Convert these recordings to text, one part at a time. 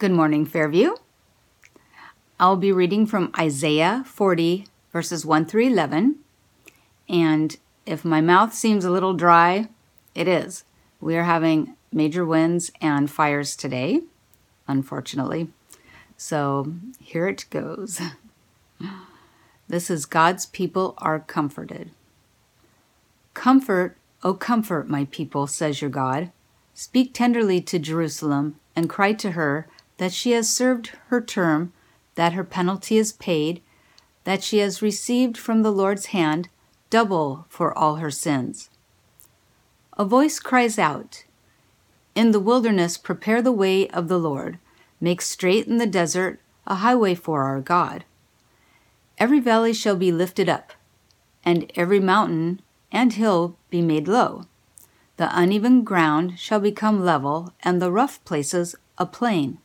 Good morning, Fairview. I'll be reading from Isaiah 40, verses 1 through 11. And if my mouth seems a little dry, it is. We are having major winds and fires today, unfortunately. So here it goes. This is God's people are comforted. Comfort, O comfort my people, says your God. Speak tenderly to Jerusalem and cry to her that she has served her term, that her penalty is paid, that she has received from the Lord's hand double for all her sins. A voice cries out, "In the wilderness prepare the way of the Lord, make straight in the desert a highway for our God. Every valley shall be lifted up, and every mountain and hill be made low. The uneven ground shall become level, and the rough places a plain.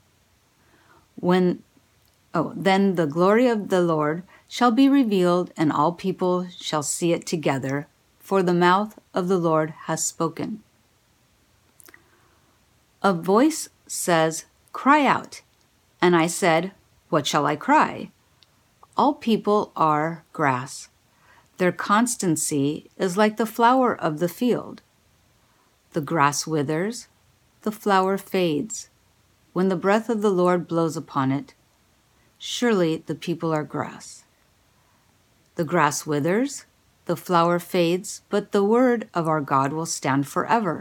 Then the glory of the Lord shall be revealed, and all people shall see it together, for the mouth of the Lord has spoken." A voice says, "Cry out." And I said, "What shall I cry?" All people are grass. Their constancy is like the flower of the field. The grass withers, the flower fades, when the breath of the Lord blows upon it. Surely the people are grass. The grass withers, the flower fades, but the word of our God will stand forever.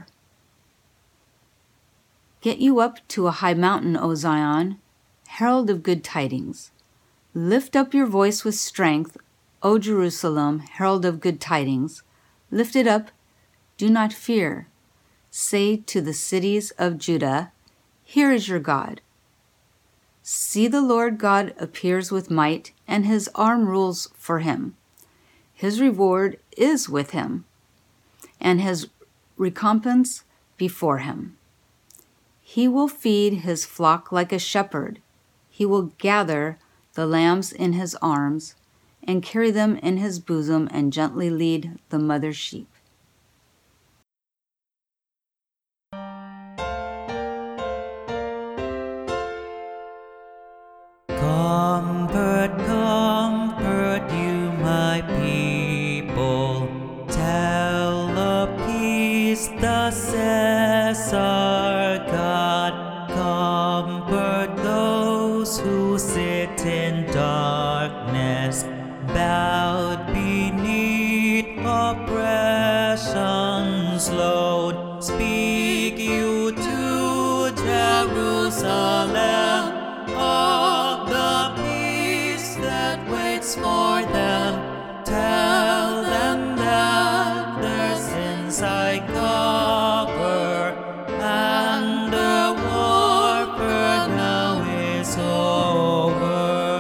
Get you up to a high mountain, O Zion, herald of good tidings. Lift up your voice with strength, O Jerusalem, herald of good tidings. Lift it up, do not fear. Say to the cities of Judah, "Here is your God." See, the Lord God appears with might, and his arm rules for him. His reward is with him, and his recompense before him. He will feed his flock like a shepherd. He will gather the lambs in his arms and carry them in his bosom and gently lead the mother sheep. Comfort, comfort you, my people. Tell of peace, thus says our God. Comfort those who sit in darkness, bowed beneath oppression's load. Speak you to Jerusalem of the peace that waits for them. Tell them that their sins I cover, and the warfare now is over.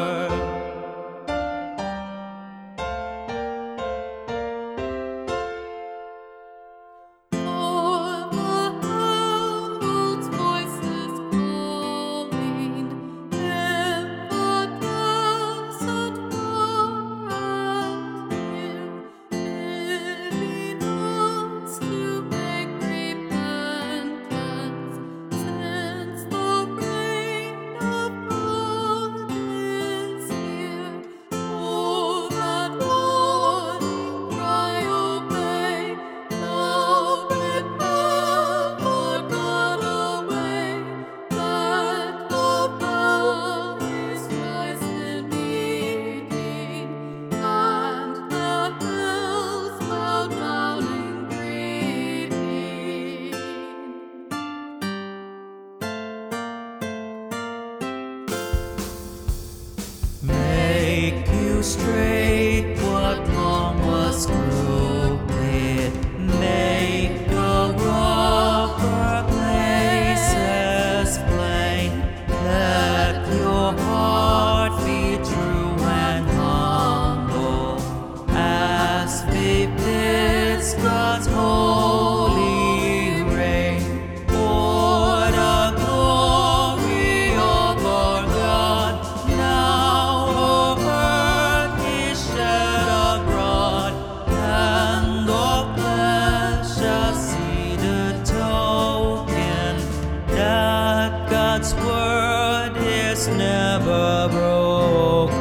Make you straight what long was crooked. Make the rougher places plain. Let your heart be true and humble, as befits God's holy reign. For the glory of our God, now earth is shed abroad, and all flesh shall see the token that God's word is never broken.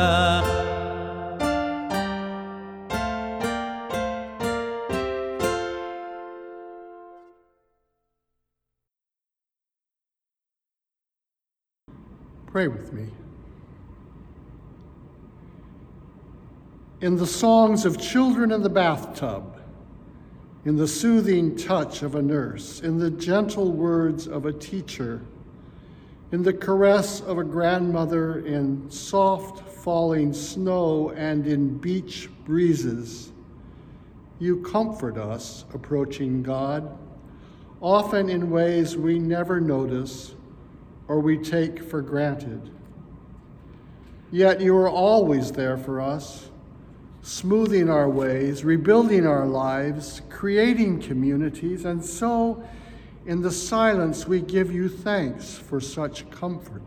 Pray with me. In the songs of children in the bathtub, in the soothing touch of a nurse, in the gentle words of a teacher, in the caress of a grandmother, in soft falling snow and in beach breezes, you comfort us approaching God, often in ways we never notice or we take for granted. Yet you are always there for us, smoothing our ways, rebuilding our lives, creating communities, and so in the silence we give you thanks for such comfort.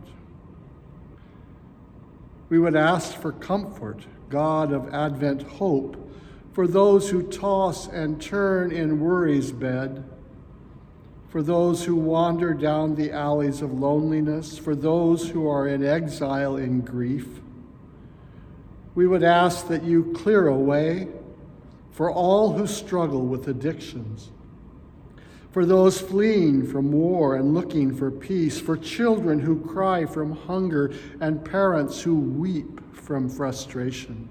We would ask for comfort, God of Advent hope, for those who toss and turn in worry's bed, for those who wander down the alleys of loneliness, for those who are in exile in grief. We would ask that you clear a way for all who struggle with addictions, for those fleeing from war and looking for peace, for children who cry from hunger and parents who weep from frustration.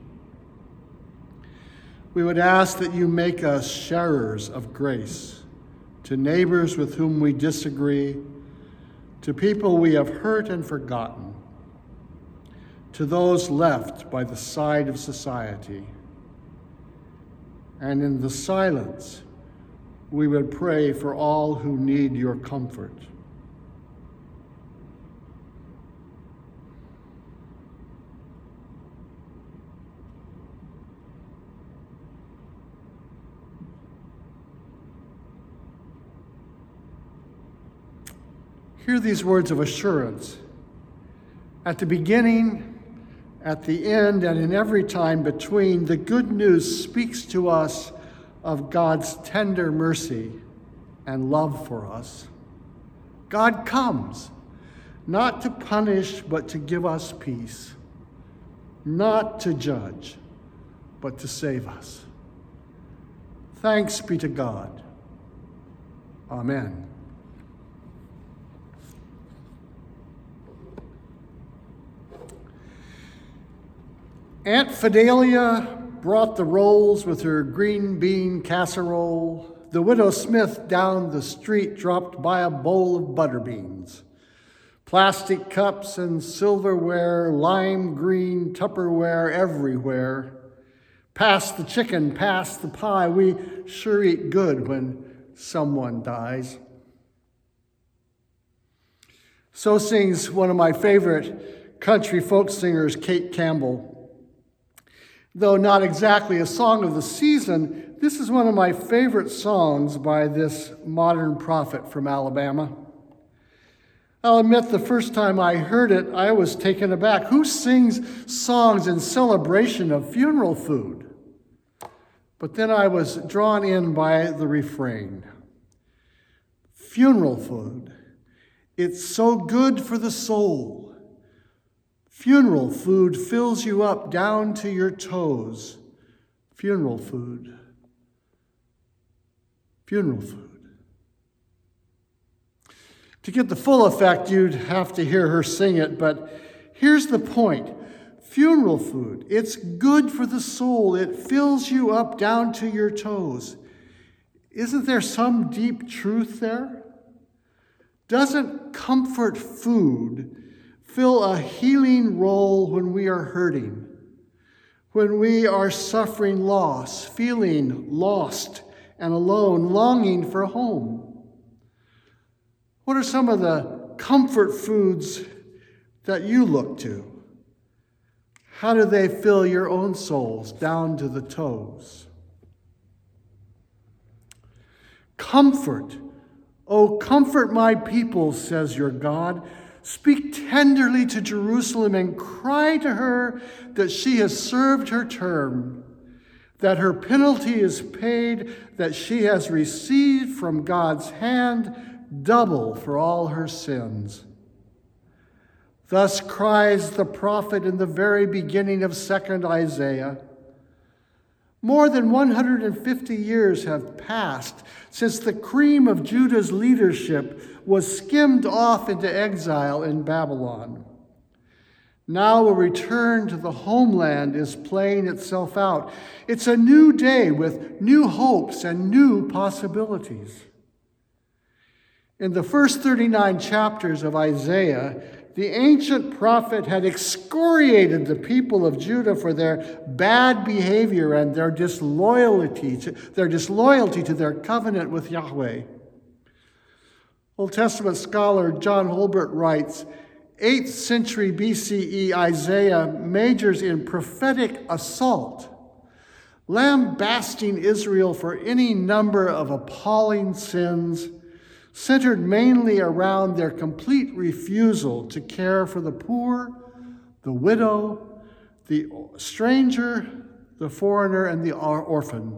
We would ask that you make us sharers of grace to neighbors with whom we disagree, to people we have hurt and forgotten, to those left by the side of society. And in the silence, we would pray for all who need your comfort. Hear these words of assurance. At the beginning, at the end, and in every time between, the good news speaks to us of God's tender mercy and love for us. God comes, not to punish, but to give us peace, not to judge, but to save us. Thanks be to God. Amen. Aunt Fidelia brought the rolls with her green bean casserole. The widow Smith down the street dropped by a bowl of butter beans. Plastic cups and silverware, lime green Tupperware everywhere. Pass the chicken, pass the pie. We sure eat good when someone dies. So sings one of my favorite country folk singers, Kate Campbell. Though not exactly a song of the season, this is one of my favorite songs by this modern prophet from Alabama. I'll admit the first time I heard it, I was taken aback. Who sings songs in celebration of funeral food? But then I was drawn in by the refrain. Funeral food, it's so good for the soul. Funeral food fills you up down to your toes. Funeral food. Funeral food. To get the full effect, you'd have to hear her sing it, but here's the point. Funeral food, it's good for the soul. It fills you up down to your toes. Isn't there some deep truth there? Doesn't comfort food fill a healing role when we are hurting, when we are suffering loss, feeling lost and alone, longing for home? What are some of the comfort foods that you look to? How do they fill your own souls down to the toes? Comfort. Oh, comfort my people, says your God. Speak tenderly to Jerusalem and cry to her that she has served her term, that her penalty is paid, that she has received from God's hand double for all her sins. Thus cries the prophet in the very beginning of 2nd Isaiah. More than 150 years have passed since the cream of Judah's leadership was skimmed off into exile in Babylon. Now a return to the homeland is playing itself out. It's a new day with new hopes and new possibilities. In the first 39 chapters of Isaiah, the ancient prophet had excoriated the people of Judah for their bad behavior and their disloyalty to their covenant with Yahweh. Old Testament scholar John Holbert writes, 8th century BCE Isaiah majors in prophetic assault, lambasting Israel for any number of appalling sins, centered mainly around their complete refusal to care for the poor, the widow, the stranger, the foreigner, and the orphan.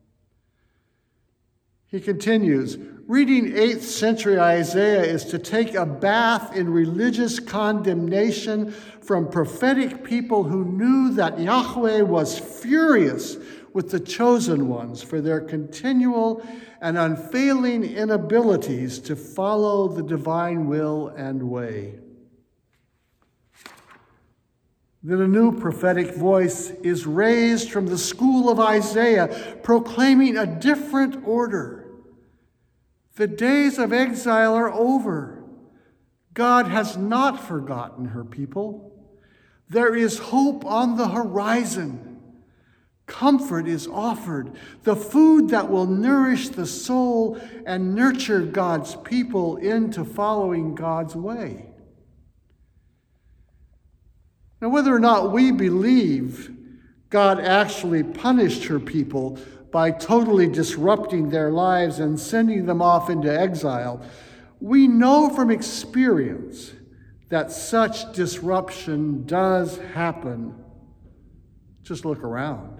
He continues, reading 8th century Isaiah is to take a bath in religious condemnation from prophetic people who knew that Yahweh was furious with the chosen ones for their continual and unfailing inabilities to follow the divine will and way. Then a new prophetic voice is raised from the school of Isaiah, proclaiming a different order. The days of exile are over. God has not forgotten her people. There is hope on the horizon. Comfort is offered, the food that will nourish the soul and nurture God's people into following God's way. Now, whether or not we believe God actually punished her people by totally disrupting their lives and sending them off into exile, we know from experience that such disruption does happen. Just look around.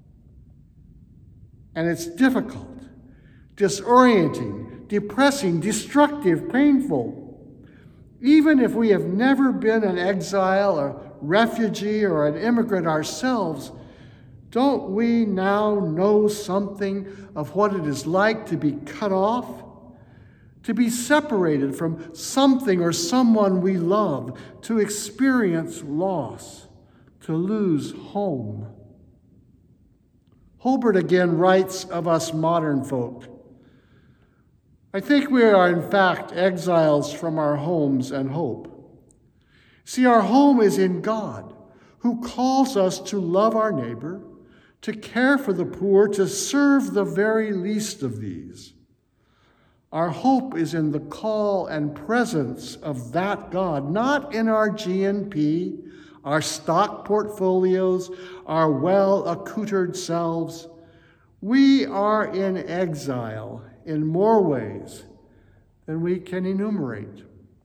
And it's difficult, disorienting, depressing, destructive, painful. Even if we have never been an exile, a refugee, or an immigrant ourselves, don't we now know something of what it is like to be cut off, to be separated from something or someone we love, to experience loss, to lose home? Holbert again writes of us modern folk. I think we are in fact exiles from our homes and hope. See, our home is in God, who calls us to love our neighbor, to care for the poor, to serve the very least of these. Our hope is in the call and presence of that God, not in our GNP, our stock portfolios, our well-accoutered selves. We are in exile in more ways than we can enumerate.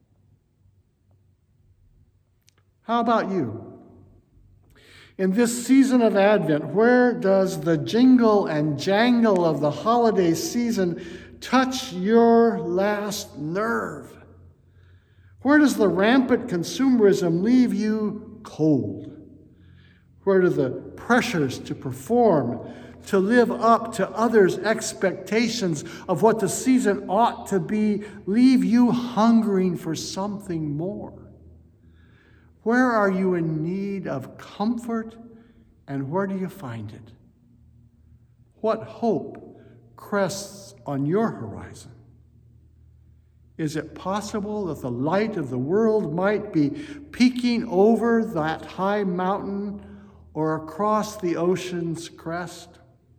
How about you? In this season of Advent, where does the jingle and jangle of the holiday season touch your last nerve? Where does the rampant consumerism leave you cold? Where do the pressures to perform, to live up to others' expectations of what the season ought to be, leave you hungering for something more? Where are you in need of comfort, and where do you find it? What hope crests on your horizon? Is it possible that the light of the world might be peeking over that high mountain or across the ocean's crest?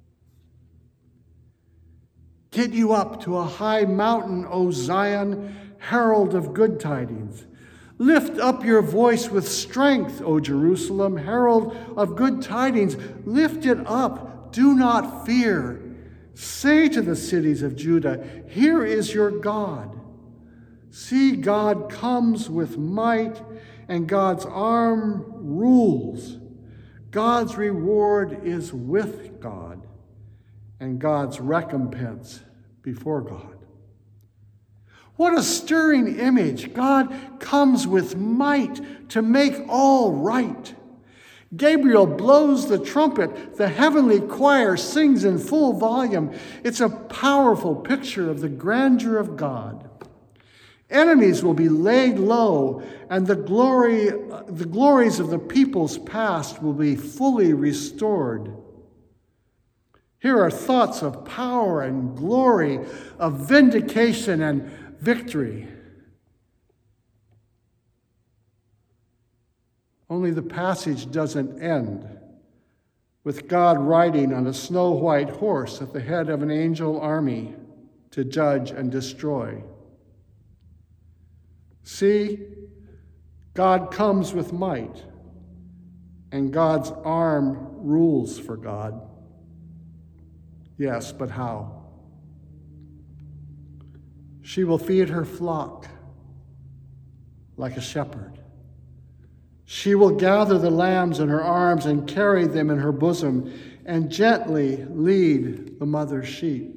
Get you up to a high mountain, O Zion, herald of good tidings. Lift up your voice with strength, O Jerusalem, herald of good tidings. Lift it up, do not fear. Say to the cities of Judah, here is your God. See, God comes with might, and God's arm rules. God's reward is with God, and God's recompense before God. What a stirring image. God comes with might to make all right. Gabriel blows the trumpet. The heavenly choir sings in full volume. It's a powerful picture of the grandeur of God. Enemies will be laid low, and the glories of the people's past will be fully restored. Here are thoughts of power and glory, of vindication and victory. Only the passage doesn't end with God riding on a snow-white horse at the head of an angel army to judge and destroy. See, God comes with might, and God's arm rules for God. Yes, but how? She will feed her flock like a shepherd. She will gather the lambs in her arms and carry them in her bosom and gently lead the mother sheep.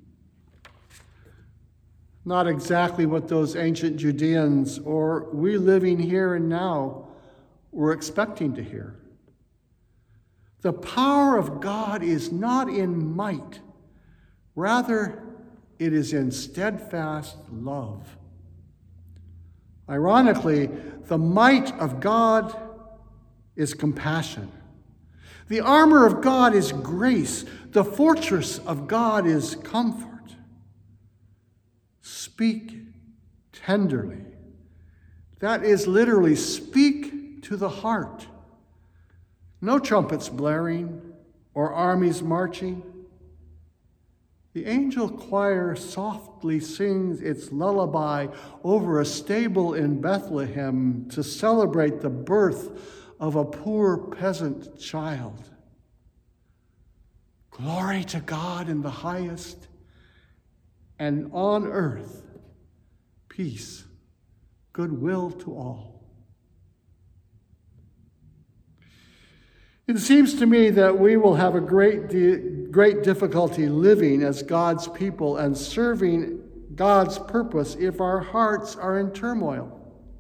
Not exactly what those ancient Judeans or we living here and now were expecting to hear. The power of God is not in might. Rather, it is in steadfast love. Ironically, the might of God is compassion. The armor of God is grace. The fortress of God is comfort. Speak tenderly. That is literally speak to the heart. No trumpets blaring or armies marching. The angel choir softly sings its lullaby over a stable in Bethlehem to celebrate the birth of a poor peasant child. Glory to God in the highest, and on earth, peace, goodwill to all. It seems to me that we will have a great difficulty living as God's people and serving God's purpose if our hearts are in turmoil.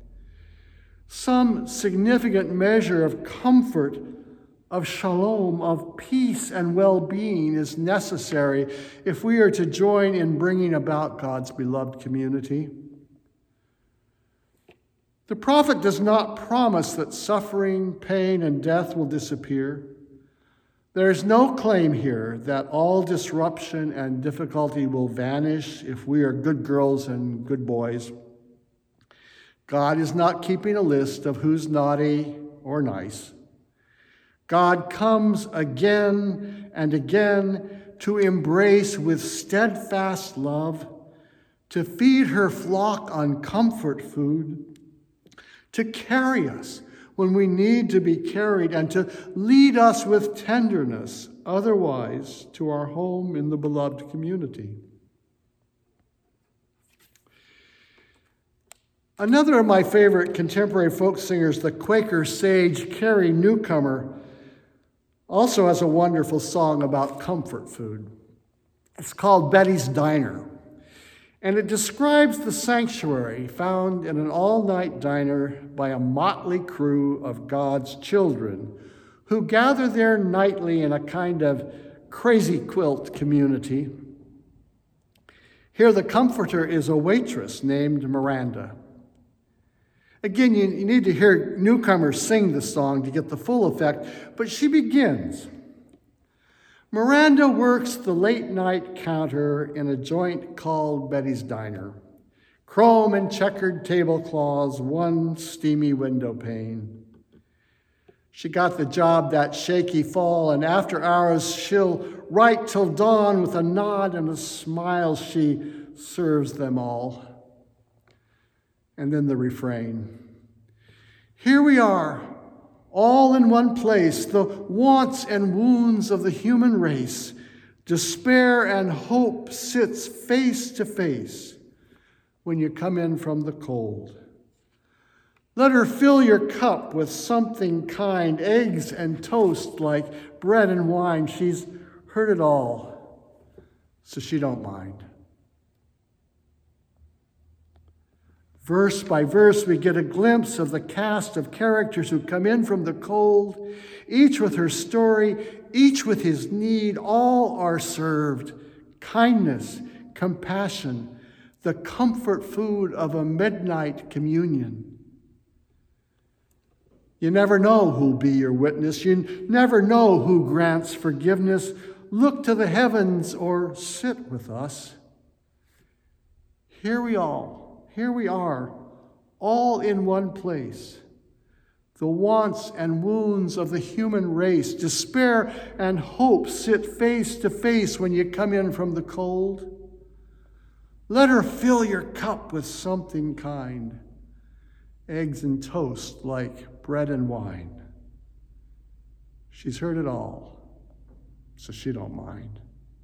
Some significant measure of comfort, of shalom, of peace and well-being is necessary if we are to join in bringing about God's beloved community. The prophet does not promise that suffering, pain, and death will disappear. There is no claim here that all disruption and difficulty will vanish if we are good girls and good boys. God is not keeping a list of who's naughty or nice. God comes again and again to embrace with steadfast love, to feed her flock on comfort food, to carry us when we need to be carried, and to lead us with tenderness, otherwise, to our home in the beloved community. Another of my favorite contemporary folk singers, the Quaker sage Carrie Newcomer, also has a wonderful song about comfort food. It's called Betty's Diner. And it describes the sanctuary found in an all-night diner by a motley crew of God's children who gather there nightly in a kind of crazy quilt community. Here the comforter is a waitress named Miranda. Again, you need to hear newcomers sing the song to get the full effect, but she begins. Miranda works the late-night counter in a joint called Betty's Diner. Chrome and checkered tablecloths, one steamy window pane. She got the job that shaky fall, and after hours she'll write till dawn with a nod and a smile. She serves them all. And then the refrain. Here we are, all in one place, the wants and wounds of the human race. Despair and hope sits face to face when you come in from the cold. Let her fill your cup with something kind, eggs and toast like bread and wine. She's heard it all, so she don't mind. Verse by verse, we get a glimpse of the cast of characters who come in from the cold, each with her story, each with his need. All are served kindness, compassion, the comfort food of a midnight communion. You never know who'll be your witness. You never know who grants forgiveness. Look to the heavens or sit with us. Here we are, all in one place. The wants and wounds of the human race, despair and hope sit face to face when you come in from the cold. Let her fill your cup with something kind. Eggs and toast like bread and wine. She's heard it all, so she don't mind.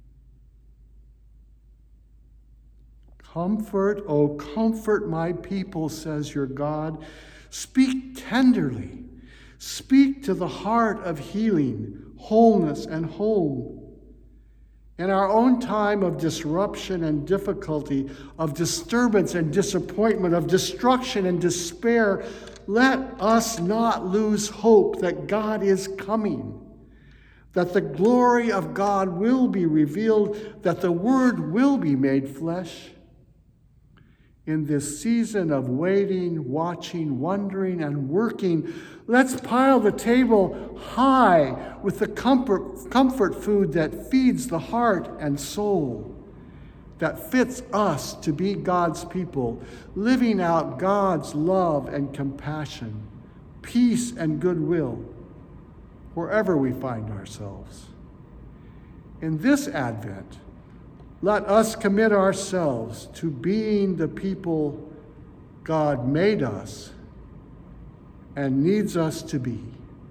Comfort, oh comfort my people, says your God. Speak tenderly. Speak to the heart of healing, wholeness, and home. In our own time of disruption and difficulty, of disturbance and disappointment, of destruction and despair, let us not lose hope that God is coming, that the glory of God will be revealed, that the Word will be made flesh. In this season of waiting, watching, wondering, and working, let's pile the table high with the comfort food that feeds the heart and soul, that fits us to be God's people, living out God's love and compassion, peace and goodwill, wherever we find ourselves. In this Advent, let us commit ourselves to being the people God made us and needs us to be.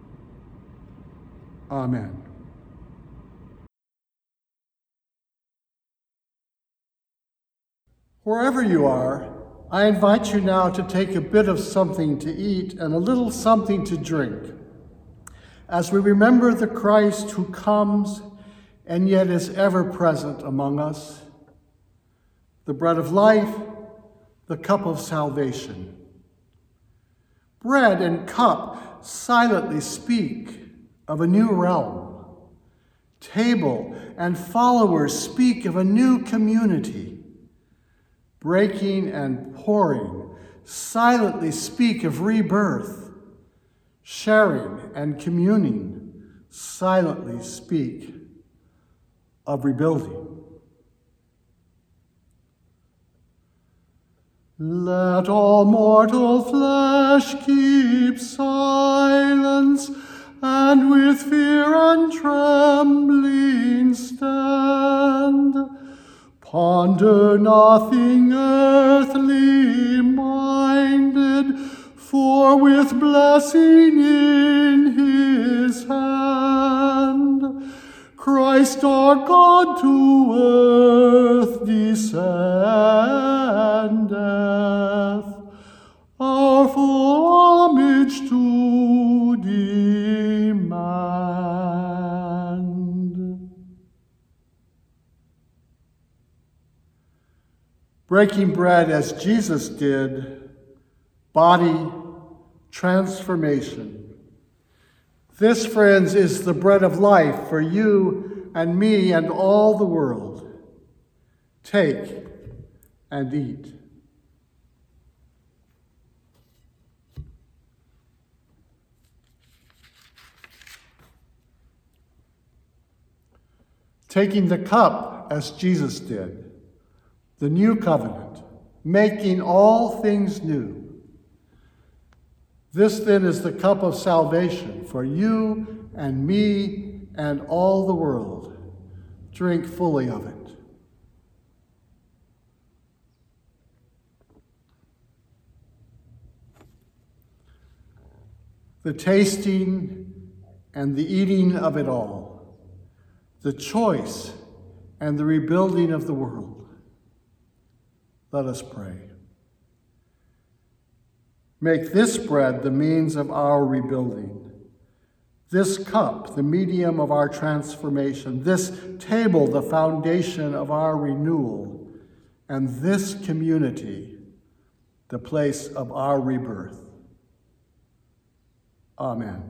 Amen. Wherever you are, I invite you now to take a bit of something to eat and a little something to drink, as we remember the Christ who comes and yet is ever present among us, the bread of life, the cup of salvation. Bread and cup silently speak of a new realm. Table and followers speak of a new community. Breaking and pouring silently speak of rebirth. Sharing and communing silently speak of rebuilding. Let all mortal flesh keep silence, and with fear and trembling stand. Ponder nothing earthly minded, for with blessing in his hand, Christ our God to earth descendeth, our full homage to demand. Breaking bread as Jesus did, body transformation. This, friends, is the bread of life for you and me and all the world. Take and eat. Taking the cup as Jesus did, the new covenant, making all things new. This then is the cup of salvation for you and me and all the world. Drink fully of it. The tasting and the eating of it all, the choice and the rebuilding of the world. Let us pray. Make this bread the means of our rebuilding, this cup the medium of our transformation, this table the foundation of our renewal, and this community the place of our rebirth. Amen.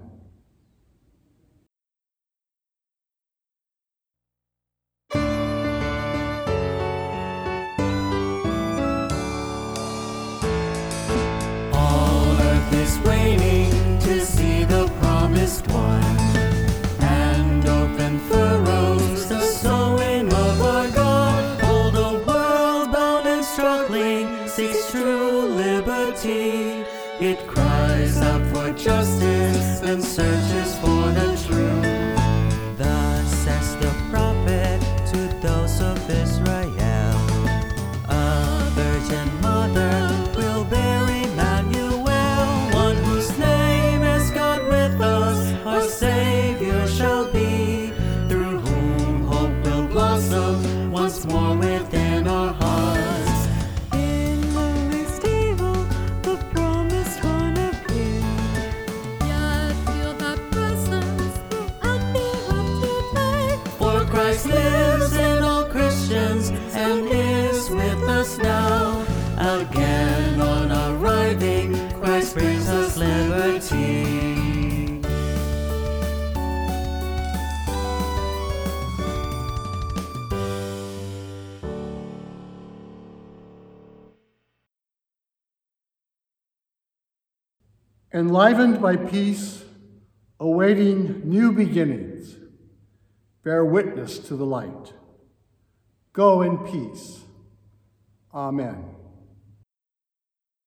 All earth is waiting to see the promised one, and open furrows the sowing of our God. All the world bound and struggling seeks true liberty. It cries out for justice and searches for the truth. Thus says the prophet to those of Israel, a virgin mother will bear Emmanuel, one whose name is God with us, our Savior shall be, through whom hope will blossom once more within our hearts. In the stable, the promised one appeared. Yet feel that presence throughout the earth today. For Christ lives in all Christians and is with us now. Again on arriving, Christ brings us liberty. Enlivened by peace, awaiting new beginnings, bear witness to the light. Go in peace. Amen.